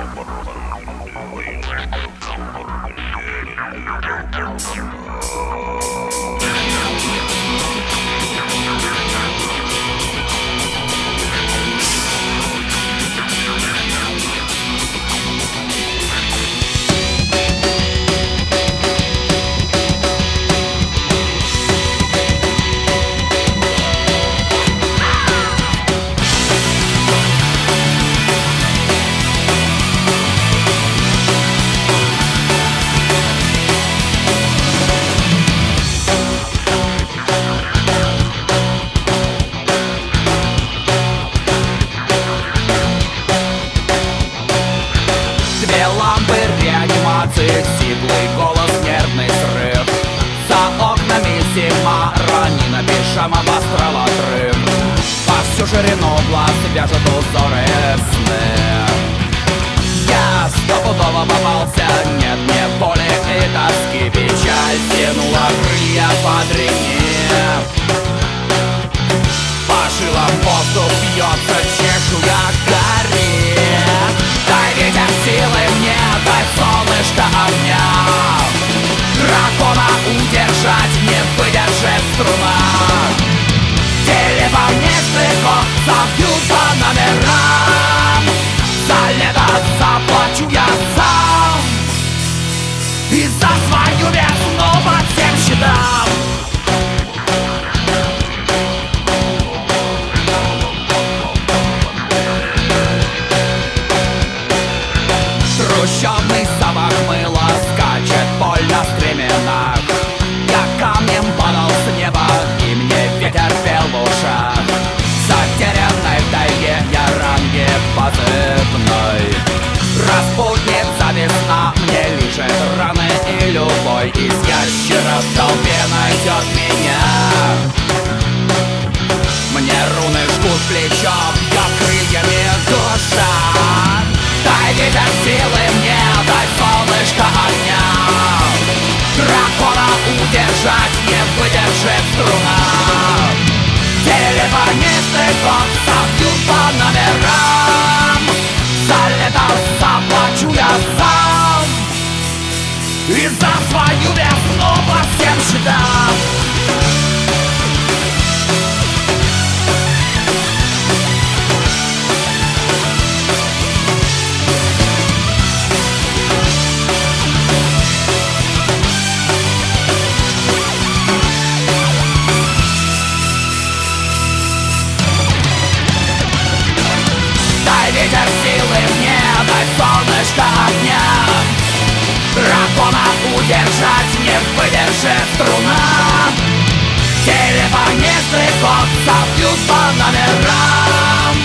Сиплый голос, нервный срыв. За окнами зима, ранена пижама, в астрал отрыв. По всю ширину глаз вяжут узоры сны. Я стопудово попался, нет мне боли и тоски. Печаль тянула крылья по древне. По жилам воздух бьется, чешуя горит. Дай ветер силы мне, дай солнышко огня. Дракона удержать не выдержит струна. Телефон не стыков забьют по номерам. За лето заплачу я сам. И за свою весну по всем счетам. Трущобный запах мыла скачет больно в стременах. Я камнем падал с неба, и мне ветер пел в ушах. Затерянной в тайге я ранге позывной. Распутница весна мне лижет раны, и любой из ящеров в толпе найдет меня. Мне руны жгут плечом, я крыльями душа. Дай ветер силы мне, дай солнышко огня. Дракона удержать не выдержит струна. Телефонисты год забьют по номерам. За лето заплачу я сам. И за свою весну по всем счетам. Ветер силы мне, дай солнышко огня. Дракона удержать не выдержит струна. Телефонисты год забьют по номерам.